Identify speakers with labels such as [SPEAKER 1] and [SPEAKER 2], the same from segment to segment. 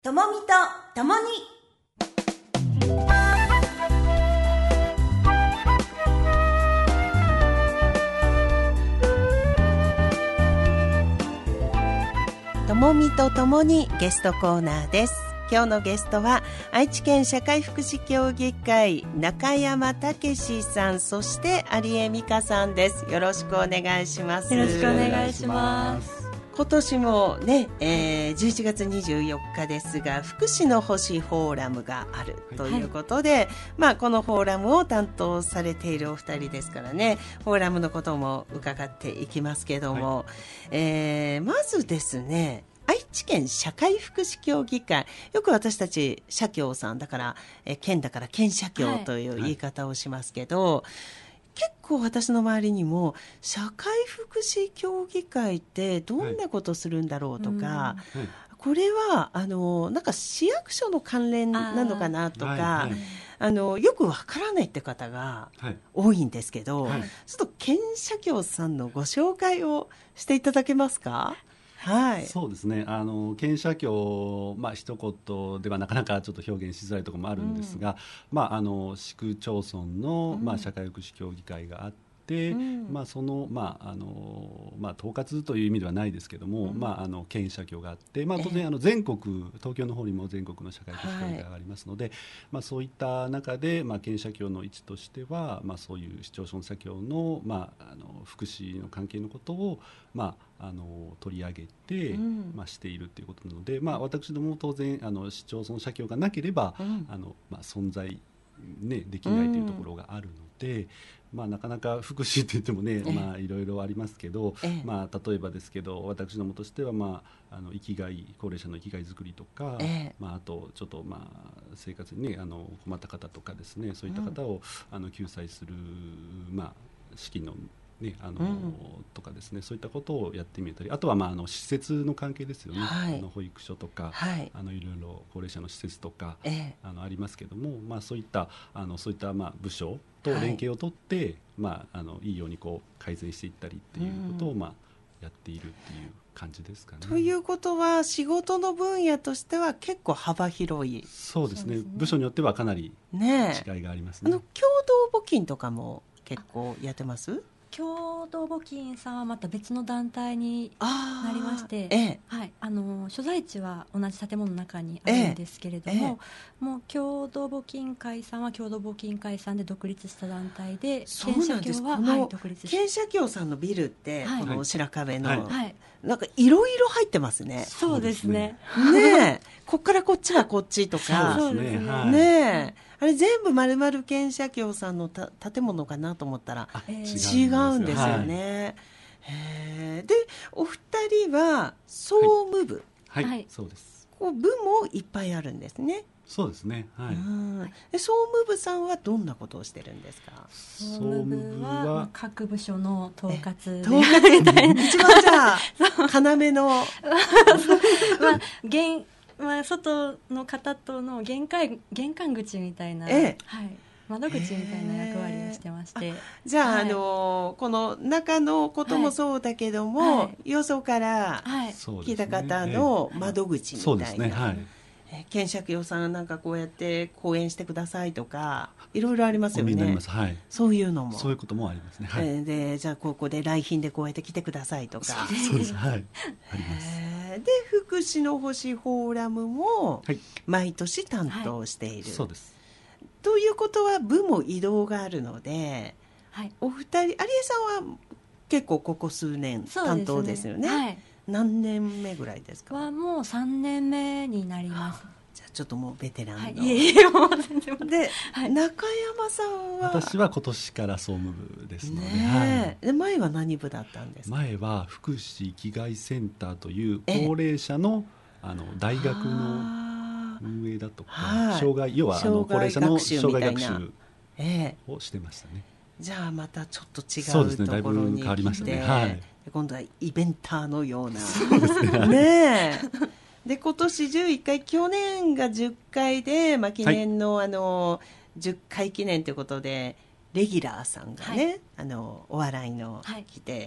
[SPEAKER 1] ともみとともにともみとともにゲストコーナーです。今日のゲストは愛知県社会福祉協議会中山武史さん、そして有江美香さんです。よろしくお願いします。
[SPEAKER 2] よろしくお願いします。
[SPEAKER 1] 今年もね、11月24日ですが、福祉の星フォーラムがあるということで、このフォーラムを担当されているお二人ですからね、フォーラムのことも伺っていきますけども、まずですね、愛知県社会福祉協議会、よく私たち社協さんだから、県だから県社協という言い方をしますけど、結構私の周りにも社会福祉協議会ってどんなことするんだろうとか、これはなんか市役所の関連なのかなとか、よくわからないって方が多いんですけど、ちょっと県社協さんのご紹介をしていただけますか？はい、
[SPEAKER 3] そうですね、県社協、一言ではなかなかちょっと表現しづらいところもあるんですが、市区町村の、社会福祉協議会があって、その、統括という意味ではないですけども、県社協があって、当然全国、東京の方にも全国の社会福祉協議会がありますので、そういった中で、県社協の位置としては、そういう市町村社協の、福祉の関係のことを、取り上げて、しているということなので、私どもも当然市町村社協がなければ、存在、できないというところがあるので、なかなか福祉といってもね、いろいろありますけど、例えばですけど、私どもとしては、生きがい、高齢者の生きがいづくりとか、あとちょっと、生活に、困った方とかですね、そういった方を救済する、資金のとかですね、そういったことをやってみたり、あとは施設の関係ですよね、保育所とか、いろいろ高齢者の施設とか、ありますけども、そういった部署と連携を取って、いいように改善していったりっていうことを、やっているっていう感じですかね。
[SPEAKER 1] ということは仕事の分野としては結構幅広い。
[SPEAKER 3] そうですね、部署によってはかなり違いがありますね。
[SPEAKER 1] 共同募金とかも結構やってます？
[SPEAKER 2] 共同募金さんはまた別の団体になりまして、所在地は同じ建物の中にあるんですけれども、もう共同募金会さんは共同募金会さんで独立した団体で、県社協は、独立した。
[SPEAKER 1] 県社協さんのビルって、この白壁の、なんかいろいろ入ってますね。
[SPEAKER 2] そうですね。
[SPEAKER 1] こっからこっちはこっちとか、
[SPEAKER 2] そうですね。
[SPEAKER 1] あれ全部丸々県社協さんの建物かなと思ったら違うんですよね。で、お二人は総務部、
[SPEAKER 3] そうです。
[SPEAKER 1] 部もいっぱいあるんですね。
[SPEAKER 3] そうですね、
[SPEAKER 1] 総務部さんはどんなことをしてるんですか？
[SPEAKER 2] 総務部は各部署の統括
[SPEAKER 1] みたいな、一番じゃあ要の
[SPEAKER 2] 外の方との玄関口みたいな、窓口みたいな役割をしてまして、
[SPEAKER 1] じゃあ、この中のこともそうだけども、よそから来た方の窓口みたいな、県社協さんなんかこうやって講演してくださいとかいろいろありますよね。そういうのも、
[SPEAKER 3] そういうこともありますね。
[SPEAKER 1] で、じゃあここで来賓でこうやって来てくださいとか、
[SPEAKER 3] そうです、あります。
[SPEAKER 1] で、福祉の星フォーラムも毎年担当している、
[SPEAKER 3] そうです。
[SPEAKER 1] ということは部も移動があるので、お二人、有江さんは結構ここ数年担当ですよね。何年目ぐらいですか？
[SPEAKER 2] はもう3年目になります。
[SPEAKER 1] じゃあちょっともうベテランの、
[SPEAKER 2] もう全然
[SPEAKER 1] で、中山さんは？
[SPEAKER 3] 私は今年から総務部ですので、
[SPEAKER 1] で、前は何部だったんですか？
[SPEAKER 3] 前は福祉生きがいセンターという高齢者の、大学の運営だとか、要は高齢者の障害学習をしてましたね。
[SPEAKER 1] じゃあまたちょっと違うところに来て、今度はイベンターのような。で、今年11回、去年が10回で、記念の10回記念ということでレギュラーさんがね、お笑いの来て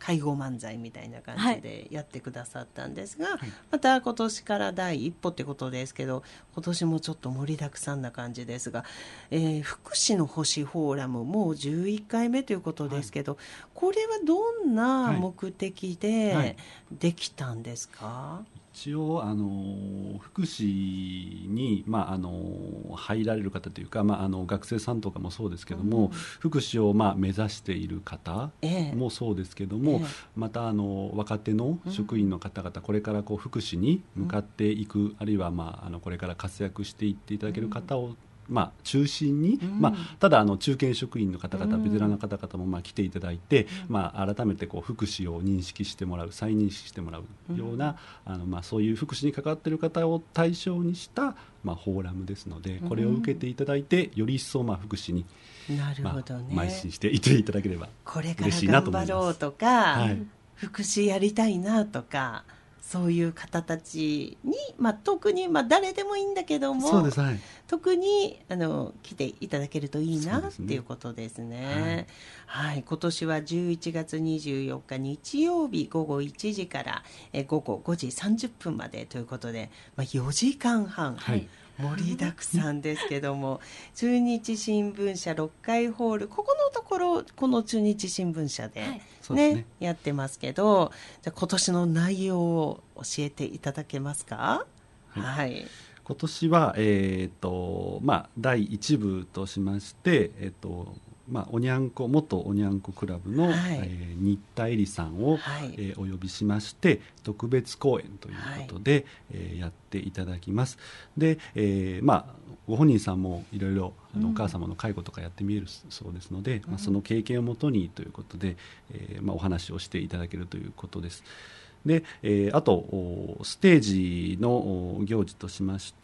[SPEAKER 1] 介護漫才みたいな感じでやってくださったんですが、また今年から第一歩ってことですけど、今年もちょっと盛りだくさんな感じですが、福祉の星フォーラムもう11回目ということですけど、これはどんな目的でできたんですか？
[SPEAKER 3] 一応福祉に、入られる方というか、学生さんとかもそうですけども、福祉を目指している方もそうですけども、また若手の職員の方々、これから福祉に向かっていく、あるいはこれから活躍していっていただける方を中心に、ただ中堅職員の方々、ベテランの方々も来ていただいて、改めて福祉を認識してもらう、再認識してもらうような、そういう福祉に関わっている方を対象にした、フォーラムですので、これを受けていただいて、より一層福祉に邁進していっていただければ嬉しいなと思います。
[SPEAKER 1] これから頑張ろうとか、福祉やりたいなとか、そういう方たちに、特に、誰でもいいんだけども、
[SPEAKER 3] そうです、
[SPEAKER 1] 特に来ていただけるといいなっていうことですね。今年は11月24日日曜日午後1時から午後5時30分までということで、4時間半、盛りだくさんですけども、中日新聞社6階ホール、ここのところこの中日新聞社でやってますけど、じゃあ今年の内容を教えていただけますか？
[SPEAKER 3] 今年は、第1部としまして、元おにゃんこクラブの、新田恵里さんを、お呼びしまして特別公演ということで、やっていただきます。で、ご本人さんもいろいろお母様の介護とかやってみえるそうですので、その経験をもとにということで、お話をしていただけるということです。で、あとステージの行事としまして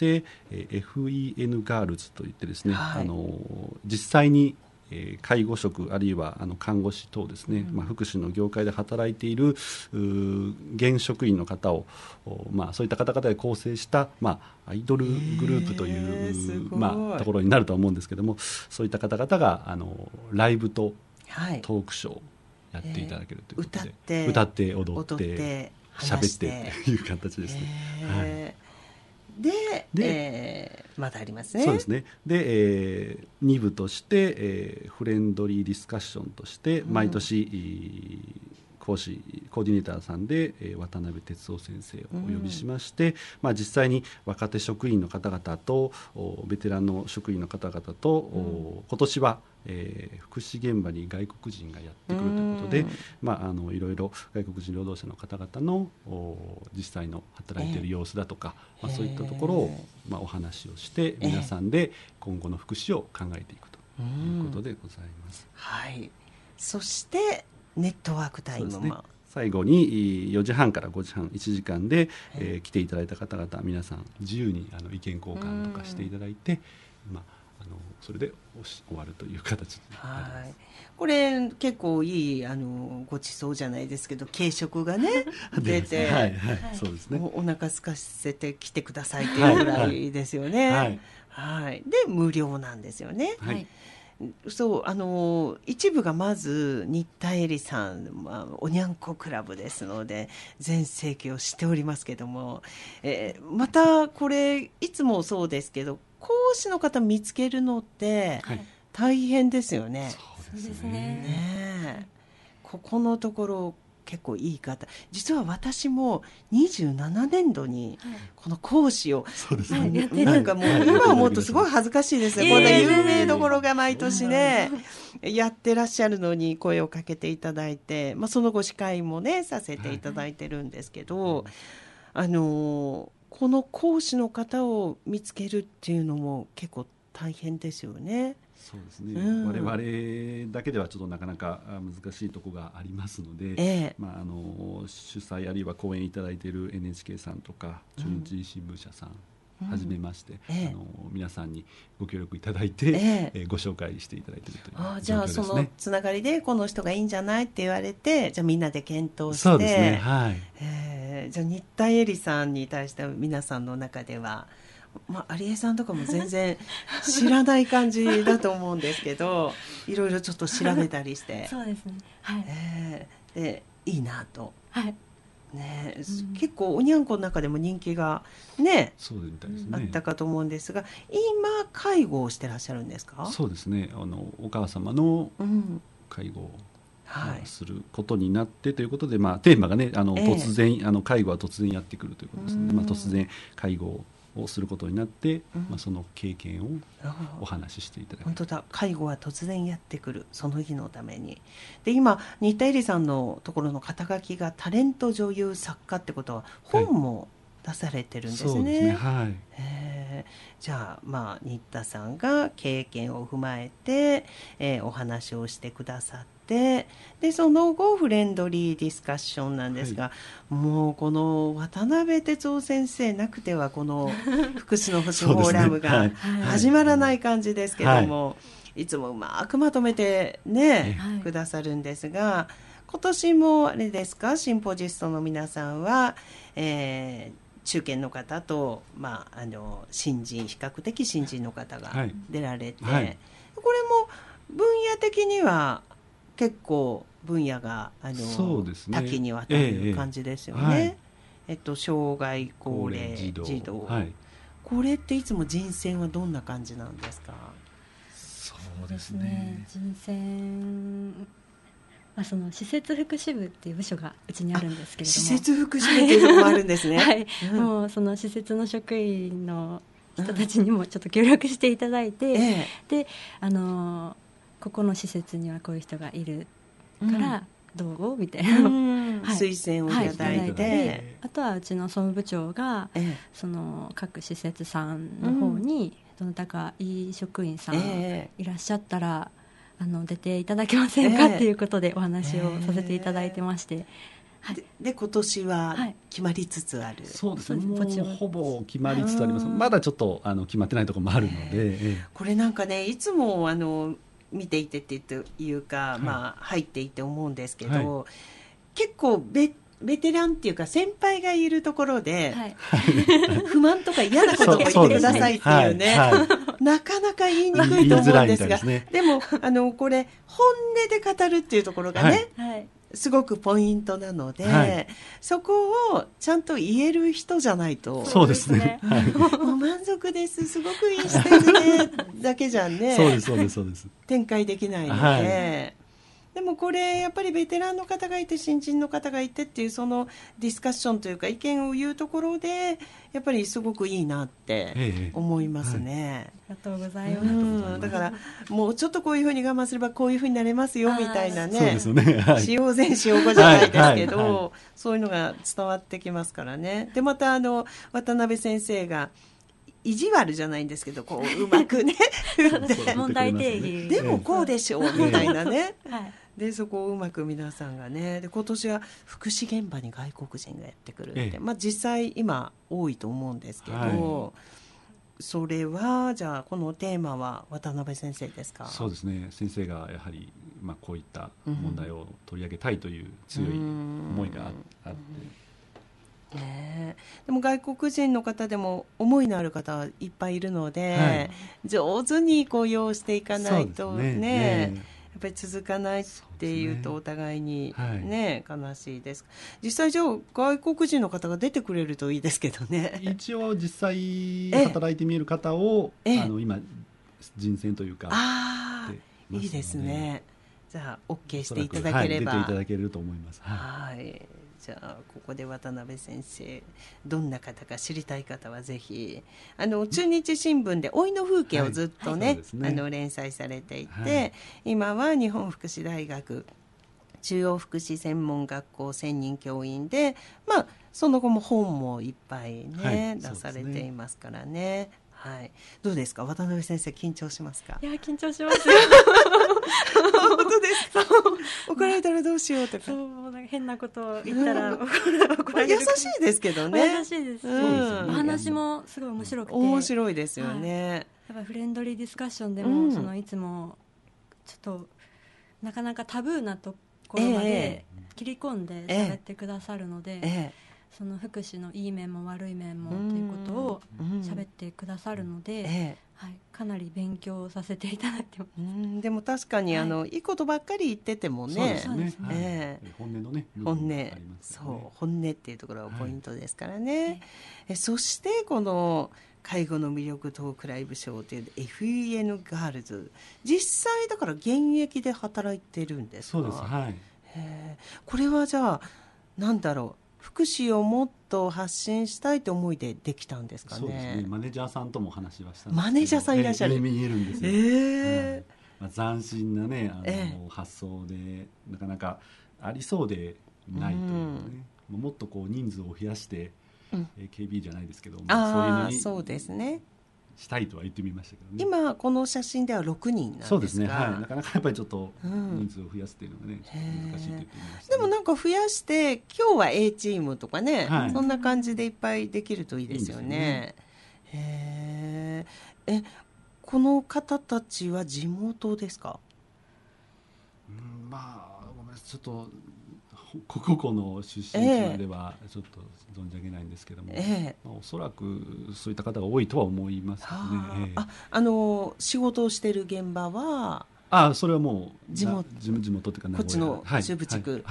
[SPEAKER 3] 、FEN ガールズといってですね、実際に介護職あるいは看護師等ですね、福祉の業界で働いている現職員の方を、そういった方々で構成した、アイドルグループという、ところになると思うんですけども、そういった方々がライブとトークショーをやっていただけるということで、歌って踊って喋ってという形ですね。
[SPEAKER 1] で、まだありますね。
[SPEAKER 3] そうですね。で、2部として、フレンドリーディスカッションとして毎年、講師コーディネーターさんで、渡辺哲夫先生をお呼びしまして、実際に若手職員の方々とベテランの職員の方々と、今年は福祉現場に外国人がやってくるということで、いろいろ外国人労働者の方々の実際の働いている様子だとか、そういったところを、お話をして皆さんで今後の福祉を考えていくということでございます。
[SPEAKER 1] そしてネットワークタイムも、
[SPEAKER 3] 最後に4時半から5時半1時間で、来ていただいた方々皆さん自由に意見交換とかしていただいて、それで終わるという形になります。
[SPEAKER 1] これ結構いいごちそうじゃないですけど、軽食がね出て、
[SPEAKER 3] そうですね、
[SPEAKER 1] お腹空かせて来てくださいっていうぐらいですよね。で無料なんですよね。そう一部がまず新田恵里さん、おにゃんこクラブですので全盛期をしておりますけども、またこれいつもそうですけど、講師の方見つけるのって大変ですよね。
[SPEAKER 2] そうですね。
[SPEAKER 1] ここのところ結構いい方、実は私も27年度にこの講師を、なんかもう今思うとすごい恥ずかしいですね。こんな有名どころが毎年ねやってらっしゃるのに声をかけていただいて、その後司会もねさせていただいてるんですけど、この講師の方を見つけるっていうのも結構大変ですよね。
[SPEAKER 3] そうですね、我々だけではちょっとなかなか難しいところがありますので、主催あるいは講演いただいている NHK さんとか中日新聞社さんはじめまして、皆さんにご協力いただいて、ご紹介していただいているという状況ですね。
[SPEAKER 1] じゃあそのつながりでこの人がいいんじゃないって言われて、じゃあみんなで検討して、
[SPEAKER 3] そうですね、
[SPEAKER 1] じゃあ新田恵里さんに対して皆さんの中では、有江さんとかも全然知らない感じだと思うんですけどいろいろちょっと調べたりして
[SPEAKER 2] そうですね、
[SPEAKER 1] でいいなと、
[SPEAKER 2] はい
[SPEAKER 1] ね、結構おにゃんこの中でも人気がね、
[SPEAKER 3] そうみたいですね、
[SPEAKER 1] あったかと思うんですが、今介護をしてらっしゃるんですか？
[SPEAKER 3] そうですね、お母様の介護を、することになってということで、テーマがね突然介護は突然やってくるということですので、突然介護をすることになって、その経験をお話ししていただく。
[SPEAKER 1] 本当だ、介護は突然やってくる、その日のために。で今新田恵里さんのところの肩書きがタレント女優作家ってことは本も出されてるんですね。
[SPEAKER 3] そうですね、はい。
[SPEAKER 1] じゃあ、新田さんが経験を踏まえて、お話をしてくださって、でその後フレンドリーディスカッションなんですが、もうこの渡辺哲夫先生なくてはこの福祉の星フォーラムが始まらない感じですけども、いつもうまくまとめてね、くださるんですが、今年もあれですか、シンポジストの皆さんは、中堅の方と、新人、比較的新人の方が出られて、これも分野的には結構分野が
[SPEAKER 3] そうですね、
[SPEAKER 1] 多岐にわたる感じですよね。障害高齢児童、これっていつも人選はどんな感じなんですか？
[SPEAKER 3] そうですね、
[SPEAKER 2] 人選、その施設福祉部っていう部署がうちにあるんですけれども、
[SPEAKER 1] 施設福祉部っていうのもあるんですね。はい、
[SPEAKER 2] もうその施設の職員の人たちにもちょっと協力していただいて、でここの施設にはこういう人がいるからどうみたいな、
[SPEAKER 1] 推薦をいただいて、
[SPEAKER 2] あとはうちの総務部長が、その各施設さんの方に、どなたかいい職員さんいらっしゃったら、出ていただけませんかっていうことでお話をさせていただいてまして、
[SPEAKER 1] で今年は決まりつつある。
[SPEAKER 3] そうですね、もうほぼ決まりつつあります。まだちょっと決まってないところもあるので、
[SPEAKER 1] これなんかね、いつも見ていてっていうか、入っていて思うんですけど、結構ベテランっていうか先輩がいるところで、不満とか嫌なことを言ってくださいっていうね、なかなか言いにくいと思うんですが、でもこれ本音で語るっていうところがね、すごくポイントなので、そこをちゃんと言える人じゃないと、
[SPEAKER 3] そうですね、
[SPEAKER 1] もう満足です、すごくいい施設ねだけじゃね、そうです展開できないので、でもこれやっぱりベテランの方がいて新人の方がいてっていう、そのディスカッションというか意見を言うところでやっぱりすごくいいなって思いますね。
[SPEAKER 2] ありがとうございます。
[SPEAKER 1] だからもうちょっとこういうふうに我慢すればこういうふうになれますよみたいなね、使用前使用後じゃないですけど、そういうのが伝わってきますからね。でまた渡辺先生が意地悪じゃないんですけど、こううまくね
[SPEAKER 2] 問題定義
[SPEAKER 1] でもこうでしょうみたいなね、でそこをうまく皆さんがね、で今年は福祉現場に外国人がやってくるって、実際今多いと思うんですけど、それはじゃあこのテーマは渡辺先生ですか？そう
[SPEAKER 3] ですね、先生がやはり、こういった問題を取り上げたいという強い思いがあって、
[SPEAKER 1] でも外国人の方でも思いのある方はいっぱいいるので、上手にこう要していかないとね、やっぱり続かないっていうとお互いにね、悲しいです。実際じゃあ外国人の方が出てくれるといいですけどね。
[SPEAKER 3] 一応実際働いてみる方を今人選というか、
[SPEAKER 1] いいですね。じゃあ OK していただければ、
[SPEAKER 3] 出ていただけると思います。
[SPEAKER 1] じゃあここで渡辺先生どんな方か知りたい方はぜひ中日新聞で老いの風景をずっとね、連載されていて、今は日本福祉大学中央福祉専門学校専任教員で、その後も本もいっぱいね、出されていますからね。どうですか渡辺先生、緊張しますか？
[SPEAKER 2] いや緊張しますよ
[SPEAKER 1] 本当ですか？怒られたらどうしようとか、
[SPEAKER 2] なんか変なことを言ったら怒られる。
[SPEAKER 1] 優しいですけどね。
[SPEAKER 2] 優しいです。お話もすごい面白くて
[SPEAKER 1] 面白いですよね。
[SPEAKER 2] やっぱフレンドリーディスカッションでも、そのいつもちょっとなかなかタブーなところまで切り込んで喋ってくださるので、 その福祉のいい面も悪い面もということを喋ってくださるので、はい、かなり勉強させていただいてます。
[SPEAKER 1] でも確かに、はい、いいことばっかり言っててもね、
[SPEAKER 3] そうですね、本音のね、
[SPEAKER 1] 本音、そう本音っていうところがポイントですからね、そしてこの介護の魅力トークライブショーという FEN ガールズ、実際だから現役で働いてるんですか？
[SPEAKER 3] そうです、はい。
[SPEAKER 1] これはじゃあなんだろう、福祉をもっと発信したいという思いでできたんですかね。
[SPEAKER 3] そうですね、マネージャーさんとも話はしたんですけど、
[SPEAKER 1] マネージャーさんいらっしゃる、
[SPEAKER 3] 見えるんですよ、斬新なね発想でなかなかありそうでないというね、もっとこう人数を増やして、KB じゃないですけど、そういうのに
[SPEAKER 1] そうですね、
[SPEAKER 3] したいとは言ってみましたけどね。
[SPEAKER 1] 今この写真では6人なんですか？
[SPEAKER 3] そうですね、はい、なかなかやっぱりちょっと人数を増やすっていうのがね、難しいと言ってみました、ね、
[SPEAKER 1] でもなんか増やして今日は A チームとかね、そんな感じでいっぱいできるといいですよね。この方たちは地元ですか？
[SPEAKER 3] まあごめんなさい、ちょっと個々の出身地まではちょっと存じ上げないんですけども、おそらくそういった方が多いとは思いますね。
[SPEAKER 1] 仕事をしている現場は
[SPEAKER 3] それはもう地元というか
[SPEAKER 1] こっちの中部地区、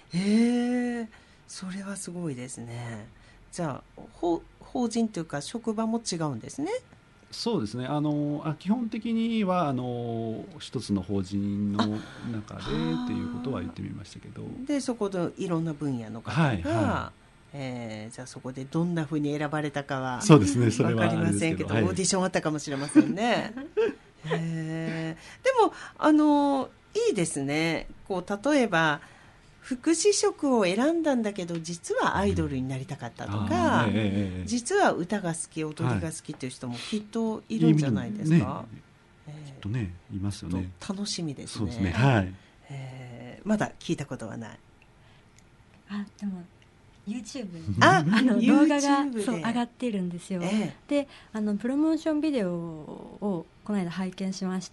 [SPEAKER 1] それはすごいですね。じゃあ法人というか職場も違うんですね。
[SPEAKER 3] そうですね、基本的には一つの法人の中でっていうことは言ってみましたけど、
[SPEAKER 1] でそこでいろんな分野の方が、じゃあそこでどんなふうに選ばれたかは
[SPEAKER 3] そうですね、それは
[SPEAKER 1] 分かりませんけど、オーディションあったかもしれませんね。でもいいですね。こう例えば福祉職を選んだんだけど実はアイドルになりたかったとか、実は歌が好き、踊りが好きという人もきっといるんじゃないですか？
[SPEAKER 3] きっとね、いますよね。
[SPEAKER 1] 楽しみですね。
[SPEAKER 3] そうですね、はい。
[SPEAKER 1] まだ聞いたことはない。
[SPEAKER 2] でも YouTube に動画が上がってるんですよ。でプロモーションビデオをこの間拝見しまして、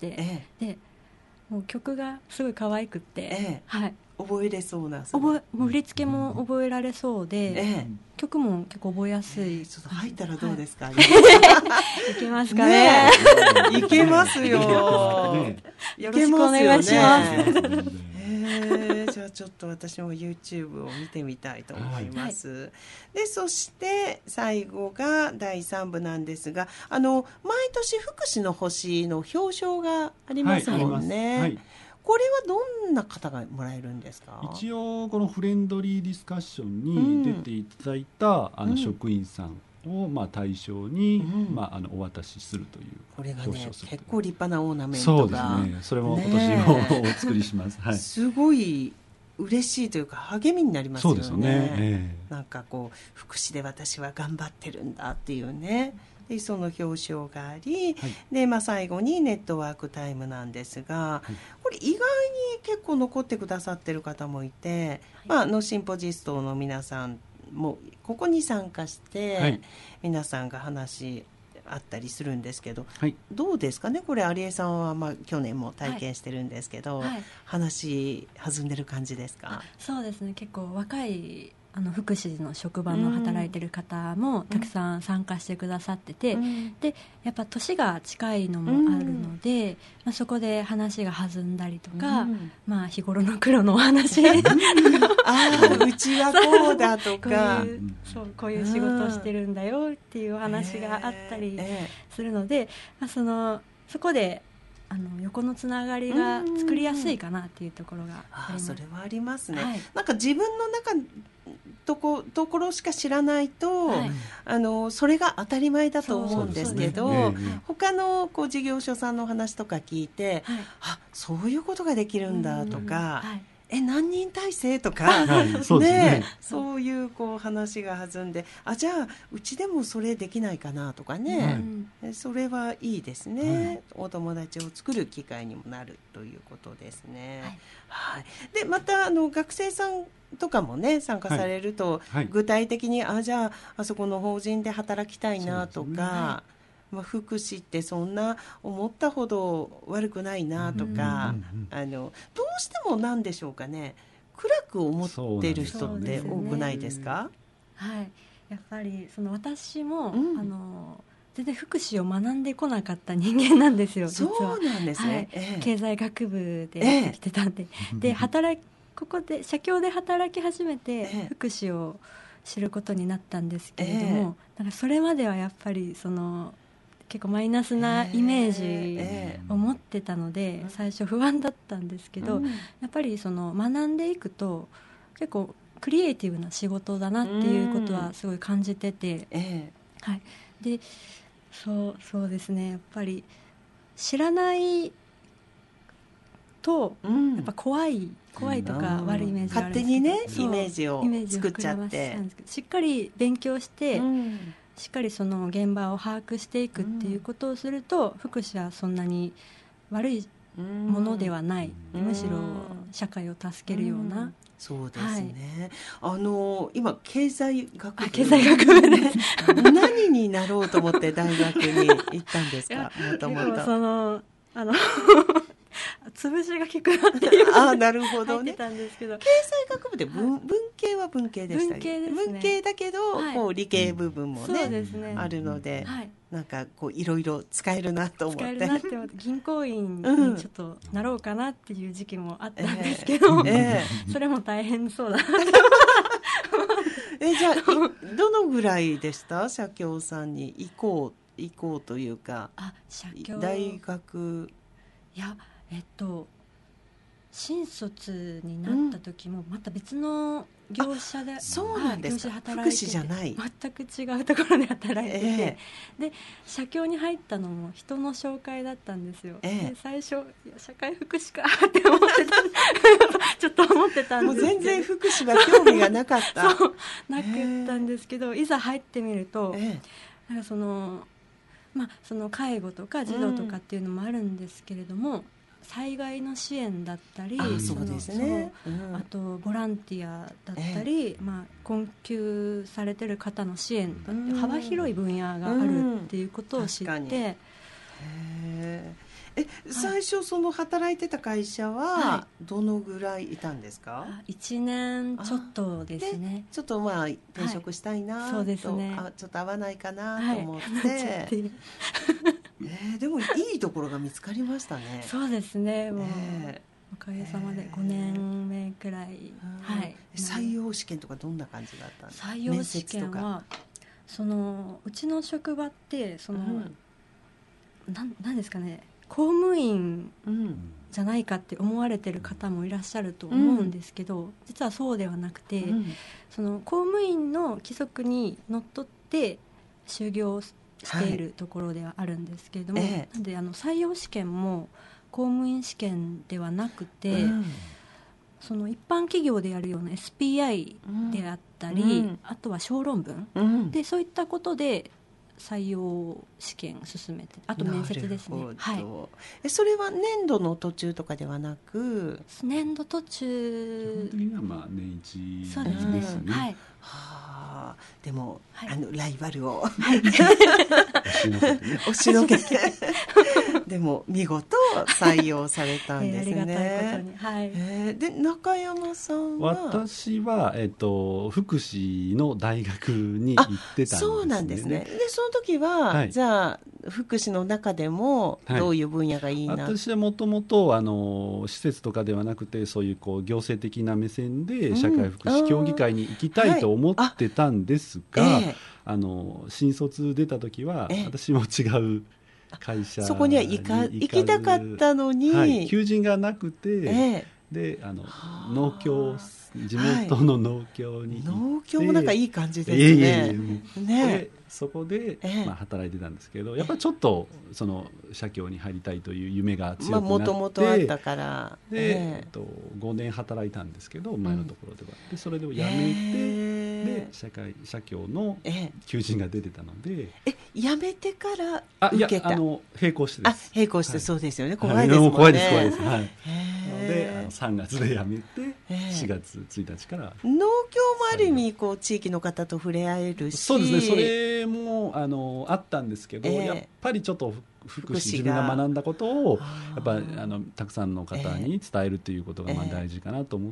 [SPEAKER 2] でもう曲がすごい可愛くって、はい、
[SPEAKER 1] 覚えれそうな、
[SPEAKER 2] もう振り付けも覚えられそうで、曲も結構覚えやすい。
[SPEAKER 1] ちょっと入ったらどうですか？い
[SPEAKER 2] けますかね。
[SPEAKER 1] いけますよ。よろしくお願いします。じゃあちょっと私も YouTube を見てみたいと思います。でそして最後が第3部なんですが、毎年福祉の星の表彰がありますもんね。これはどんな方がもらえるんですか？
[SPEAKER 3] 一応このフレンドリーディスカッションに出ていただいた、職員さんを対象に、お渡しするという、
[SPEAKER 1] これがね結構立派なオーナメン
[SPEAKER 3] ト
[SPEAKER 1] が、
[SPEAKER 3] そうですね、それも今年もお作りします、
[SPEAKER 1] すごい嬉しいというか励みになりますよね。
[SPEAKER 3] そうですね、
[SPEAKER 1] なんかこう福祉で私は頑張ってるんだっていうね、でその表彰があり、で最後にネットワークタイムなんですが、これ意外に結構残ってくださってる方もいて、シンポジストの皆さんもここに参加して、皆さんが話あったりするんですけど、どうですかね、これ有江さんは去年も体験してるんですけど、話弾んでる感じですか？
[SPEAKER 2] そうですね、結構若い福祉の職場の働いてる方もたくさん参加してくださってて、でやっぱ年が近いのもあるので、そこで話が弾んだりとか、日頃の苦労のお話う
[SPEAKER 1] ちはこうだとか
[SPEAKER 2] こういう仕事をしてるんだよっていうお話があったりするので、そこで横のつながりが作りやすいかなっていうところがあります。
[SPEAKER 1] それはありますね、なんか自分の中ところしか知らないと、それが当たり前だと思うんですけど、他の事業所さんの話とか聞いて、そういうことができるんだとか、何人体制とか、そういう話が弾んで、じゃあうちでもそれできないかなとかね、それはいいですね、お友達を作る機会にもなるということですね。でまた学生さんとかもね参加されると、具体的にじゃああそこの法人で働きたいなとか、福祉ってそんな思ったほど悪くないなとか、どうしてもなんでしょうかね、暗く思ってる人って多くないですか？
[SPEAKER 2] はい、やっぱり私も、全然福祉を学んでこなかった人間なんですよ、実は。
[SPEAKER 1] そうなんですね。
[SPEAKER 2] 経済学部でやってきてたんで、でここで社協で働き始めて福祉を知ることになったんですけれども、なんかそれまではやっぱり結構マイナスなイメージを持ってたので、最初不安だったんですけど、やっぱり学んでいくと結構クリエイティブな仕事だなっていうことはすごい感じてて、はい、でそうですね、やっぱり知らないとやっぱ怖いとか悪いイメージがあるんですけど、
[SPEAKER 1] 勝手にねイメージを作っちゃって、
[SPEAKER 2] しっかり勉強して、しっかりその現場を把握していくっていうことをすると、福祉はそんなに悪いものではない、むしろ社会を助けるような、
[SPEAKER 1] そうですね、今経済学部
[SPEAKER 2] で
[SPEAKER 1] 何になろうと思って大学に行ったんですか？もともと
[SPEAKER 2] 潰しが効くなっていうので入ってたんですけど、
[SPEAKER 1] 経済学部で文系は文系でしたね。文系だけど、こう理系部分もね、あるので、なんかこういろいろ使えるなと思って、
[SPEAKER 2] 銀行員にちょっとなろうかなっていう時期もあったんですけど、それも大変そうだな
[SPEAKER 1] じゃあどのぐらいでした？社協さんに行こうというか、大学。
[SPEAKER 2] いや、新卒になった時もまた別の業者で、
[SPEAKER 1] そうなんですか、
[SPEAKER 2] 働いてて、
[SPEAKER 1] 福祉じゃない
[SPEAKER 2] 全く違うところで働いてて、で社協に入ったのも人の紹介だったんですよ。で最初社会福祉かって思ってたちょっと思ってたんですけど、
[SPEAKER 1] もう全然福祉は興味がなかった
[SPEAKER 2] そうなかったんですけど、いざ入ってみると、なんかその介護とか児童とかっていうのもあるんですけれども、災害の支援だったり、
[SPEAKER 1] そうですね、
[SPEAKER 2] あとボランティアだったり、困窮されてる方の支援だって幅広い分野があるっていうことを知って、
[SPEAKER 1] 最初働いてた会社はどのぐらいいたんですか
[SPEAKER 2] ？1年ちょっとですね。
[SPEAKER 1] ちょっと転職したいなと、ちょっと合わないかなと思って、でもいいところが見つかりましたね。
[SPEAKER 2] そうですね、もうおかげさまで5年目くらい、
[SPEAKER 1] 採用試験とかどんな感じだったんですか？
[SPEAKER 2] 採用試験はうちの職場ってなんですかね、公務員じゃないかって思われてる方もいらっしゃると思うんですけど、実はそうではなくて、公務員の規則にのっとって就業しているところではあるんですけれども、なんで採用試験も公務員試験ではなくて、一般企業でやるような SPI であったり、あとは小論文、でそういったことで採用試験進めて、あと面接ですね。
[SPEAKER 1] それは年度の途中とかではなく、
[SPEAKER 2] 年度途中、
[SPEAKER 3] 基本的には年一
[SPEAKER 2] そうですね。
[SPEAKER 1] でもライバルを押しのけてでも見事採用されたんですね。
[SPEAKER 2] ありがたいことに。
[SPEAKER 1] で中山さんは？
[SPEAKER 3] 私は、福祉の大学に行ってたんですね。
[SPEAKER 1] そうなんですね。でその時は、じゃあ福祉の中でもどういう分野がいいな、
[SPEAKER 3] 私はもともと施設とかではなくて、そういう行政的な目線で社会福祉協議会に行きたいと思ってたんですが、新卒出た時は、私も違う会社に
[SPEAKER 1] そこには行きたかったのに、
[SPEAKER 3] 求人がなくて、で農協、地元の農協に行って、
[SPEAKER 1] 農協もなんかいい感じですね。
[SPEAKER 3] でそこで、働いてたんですけど、やっぱりちょっと社協に入りたいという夢が強くなって、
[SPEAKER 1] もともとあったから、
[SPEAKER 3] で、5年働いたんですけど、前のところでは、でそれで辞めて、で社協の求人が出てたので、
[SPEAKER 1] 辞めてから受けた？
[SPEAKER 3] 並行してです。
[SPEAKER 1] 並行して、そうですよね。怖いですもんね。
[SPEAKER 3] 怖いです。なので3月で辞めて、 4月1日から
[SPEAKER 1] 農協もある意味こう地域の方と触れ合えるし、
[SPEAKER 3] そうですね、それもあったんですけど、やっぱりちょっと福祉自分が学んだことをやっぱたくさんの方に伝えるということが大事かなと思って、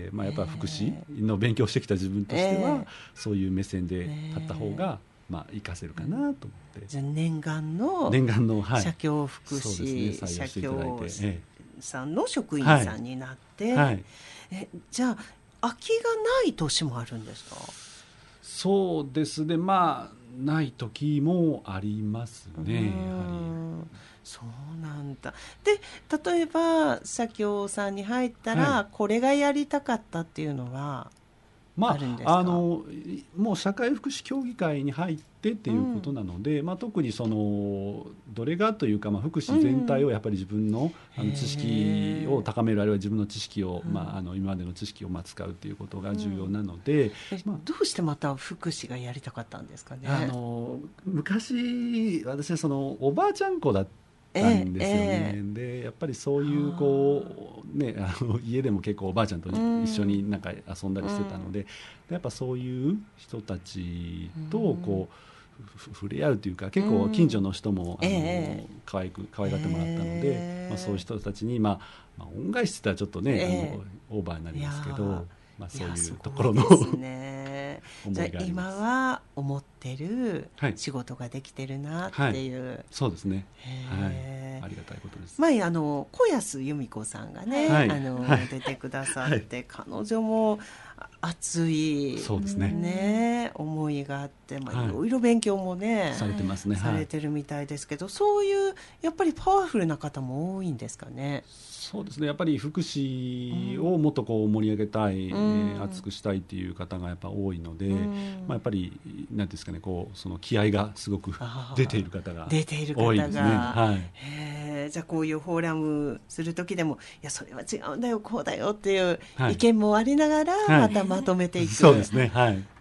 [SPEAKER 3] やっぱ福祉の勉強してきた自分としては、そういう目線で立った方が活かせるかなと思って、
[SPEAKER 1] じゃあ念願の社協福祉、社協さんの職員さんになって、じゃあ空きがない年もあるんですか？
[SPEAKER 3] そうですね、ない時もありますね。やはり
[SPEAKER 1] そうなんだ。で、例えば社協さんに入ったら、これがやりたかったっていうのはあるんですか？
[SPEAKER 3] もう社会福祉協議会に入ってっていうことなので、特にどれがというか、福祉全体をやっぱり自分の知識を高める、あるいは自分の知識を、今までの知識を使うということが重要なので、
[SPEAKER 1] どうしてまた福祉がやりたかったんですかね？
[SPEAKER 3] 昔私はおばあちゃん子だったんですよね。でやっぱりそういう家でも結構おばあちゃんと一緒になんか遊んだりしてたので、やっぱそういう人たちと触れ合うというか、結構近所の人も可愛がってもらったので、そういう人たちに恩返しって言ったらちょっとねオーバーになりますけど、そういうところの
[SPEAKER 1] じゃあ今は思ってる仕事ができてるなっていう、
[SPEAKER 3] そうですね、ありがたいことです。
[SPEAKER 1] 前小安由美子さんがね、出てくださって、彼女も熱い、
[SPEAKER 3] そうですね、
[SPEAKER 1] 思いがあって、いろいろ勉強もね、
[SPEAKER 3] されてますね、
[SPEAKER 1] されてるみたいですけど、そういうやっぱりパワフルな方も多いんですかね？
[SPEAKER 3] そうですね、やっぱり福祉をもっと盛り上げたい、熱くしたいっていう方がやっぱ多いので、やっぱりなんですかね、その気合がすごく出ている方が多いですね。
[SPEAKER 1] じゃあこういうフォーラムする時でも、いやそれは違うんだよ、こうだよっていう意見もありながらまたまとめていく、
[SPEAKER 3] そうですね、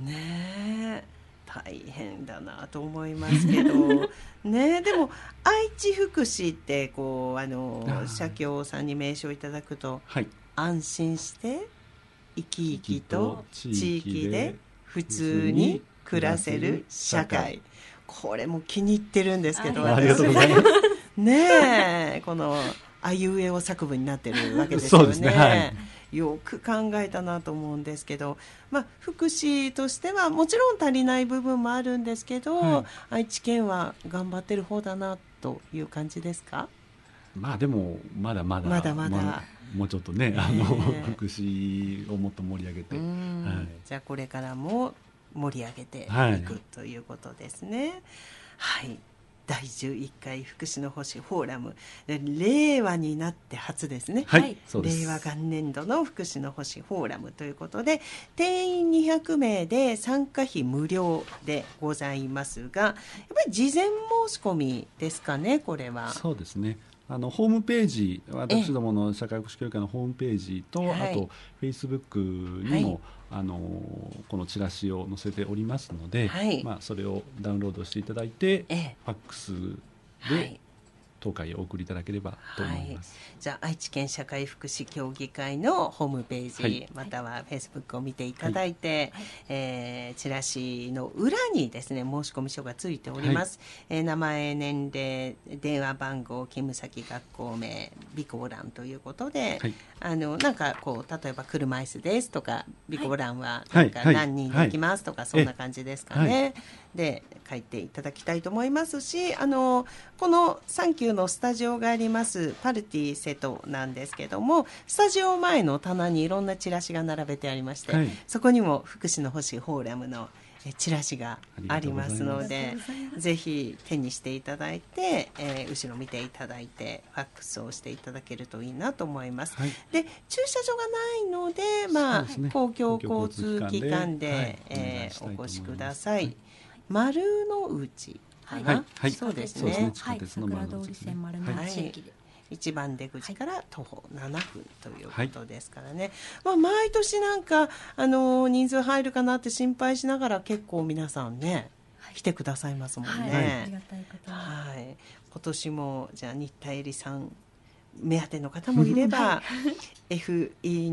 [SPEAKER 1] 大変だなと思いますけどね。でも愛知福祉って社協さんに名称いただくと、安心して生き生きと地域で普通に暮らせる社会、これも気に入ってるんですけど、
[SPEAKER 3] ありがとうございます
[SPEAKER 1] このあいうえお作文になってるわけですよね。
[SPEAKER 3] そうですね、
[SPEAKER 1] よく考えたなと思うんですけど、福祉としてはもちろん足りない部分もあるんですけど、愛知県は頑張ってる方だなという感じですか？
[SPEAKER 3] でもまだまだもうちょっとね、福祉をもっと盛り上げて、
[SPEAKER 1] じゃあこれからも盛り上げていくということですね。第11回福祉の星フォーラム、令和になって初ですね、令和元年度の福祉の星フォーラムということで、定員200名で参加費無料でございますが、やっぱり事前申し込みですかね？これは
[SPEAKER 3] そうですね、ホームページ、私どもの社会福祉協議会のホームページと、あとフェイスブックにも、このチラシを載せておりますので、それをダウンロードしていただいて、ファックスで当会をお送りいただければと思います。
[SPEAKER 1] じゃあ愛知県社会福祉協議会のホームページ、またはフェイスブックを見ていただいて、チラシの裏にですね、申し込み書がついております。名前、年齢、電話番号、勤務先、学校名、備考欄ということで、なんか例えば車椅子ですとか、備考欄はなんか何人で行きますとか、そんな感じですかね。で書いていただきたいと思いますし、このサンキューのスタジオがありますパルティ瀬戸なんですけども、スタジオ前の棚にいろんなチラシが並べてありまして、そこにも福祉の星フォーラムのチラシがありますので、ぜひ手にしていただいて、後ろ見ていただいてファックスをしていただけるといいなと思います。で駐車場がないので、公共交通機関で、お越しください。丸の内かな、そうですね、
[SPEAKER 2] 桜通り線丸の内駅で、
[SPEAKER 1] 一番出口から徒歩7分ということですからね、毎年なんか人数入るかなって心配しながら結構皆さんね、来てくださいますもんね。
[SPEAKER 2] ありがたいことに、
[SPEAKER 1] 今年もじゃあ新田恵里さん目当ての方もいればFE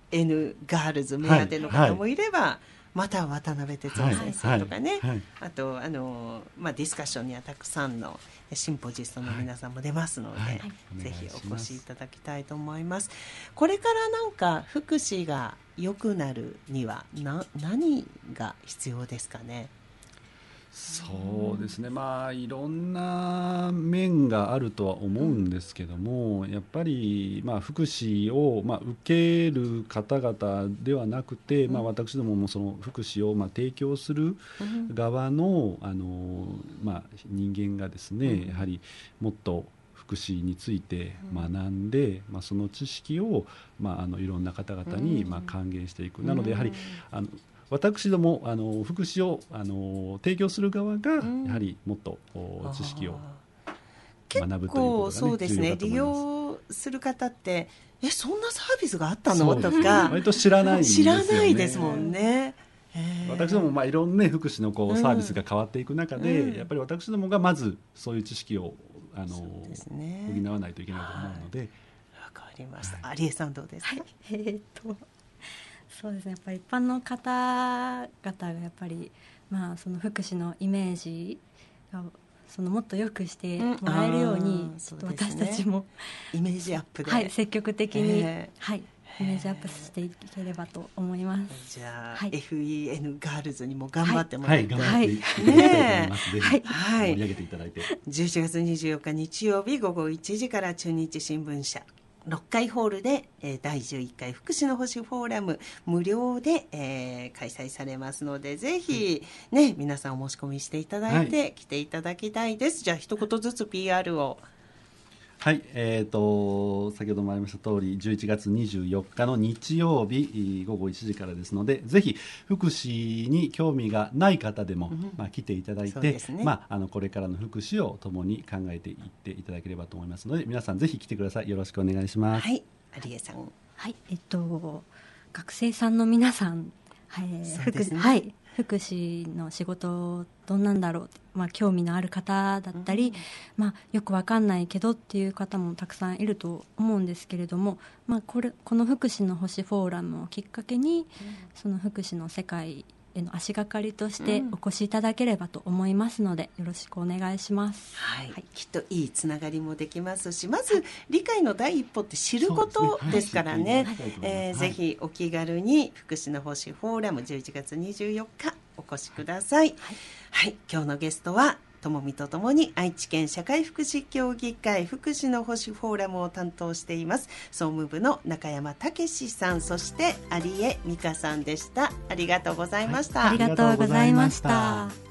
[SPEAKER 1] FEN ガールズ目当ての方もいれば、また渡辺哲夫先生とかね、あとディスカッションにはたくさんのシンポジストの皆さんも出ますので、ぜひお越しいただきたいと思います。これからなんか福祉が良くなるには何が必要ですかね。
[SPEAKER 3] そうですね、いろんな面があるとは思うんですけども、やっぱり福祉を受ける方々ではなくて、私どももその福祉を提供する側の、人間がですね、やはりもっと福祉について学んで、その知識を、いろんな方々に還元していく。なのでやはり私ども福祉を提供する側がやはりもっと知識を学ぶということが、ね、結構
[SPEAKER 1] そうですね、利用する方ってそんなサービスがあったのとか
[SPEAKER 3] 割と知らないんですよね。
[SPEAKER 1] 知らないですもんね。
[SPEAKER 3] 私どもいろんな、福祉のサービスが変わっていく中で、やっぱり私どもがまずそういう知識を補わないといけないと思うので。
[SPEAKER 1] わかりました。有江さんどうですか。
[SPEAKER 2] そうですね、やっぱり一般の方々がやっぱり、その福祉のイメージがもっと良くしてもらえるように、ちょっと私たちも、
[SPEAKER 1] イメージアップで、
[SPEAKER 2] 積極的に、イメージアップしていければと思います。
[SPEAKER 1] じゃあ、FEN ガールズにも頑張ってもらって、
[SPEAKER 3] 頑張っていきたいと思います。ぜひ盛り上げていただいて、
[SPEAKER 1] 11月24日日曜日午後1時から中日新聞社6階ホールで、第11回福祉の星フォーラム無料で、開催されますので、ぜひ、皆さんお申し込みしていただいて、来ていただきたいです。じゃあ一言ずつ PR を。
[SPEAKER 3] はい、先ほどもありました通り、11月24日の日曜日午後1時からですので、ぜひ福祉に興味がない方でも、来ていただいて、これからの福祉を共に考えていっていただければと思いますので、皆さんぜひ来てください。よろしくお願いします。
[SPEAKER 1] はい、有江さん。
[SPEAKER 2] はい、学生さんの皆さん、福祉の仕事どんなんだろう、興味のある方だったり、よくわかんないけどっていう方もたくさんいると思うんですけれども、この福祉の星フォーラムをきっかけに、その福祉の世界への足がかりとしてお越しいただければと思いますので、よろしくお願いします。
[SPEAKER 1] きっといいつながりもできますし、まず理解の第一歩って知ることですからね、ぜひお気軽に福祉の星フォーラム11月24日お越しください。今日のゲストはともみとともに愛知県社会福祉協議会福祉の星フォーラムを担当しています総務部の中山武さん、そして有江美香さんでした。ありがとうございました。
[SPEAKER 2] ありがとうございました。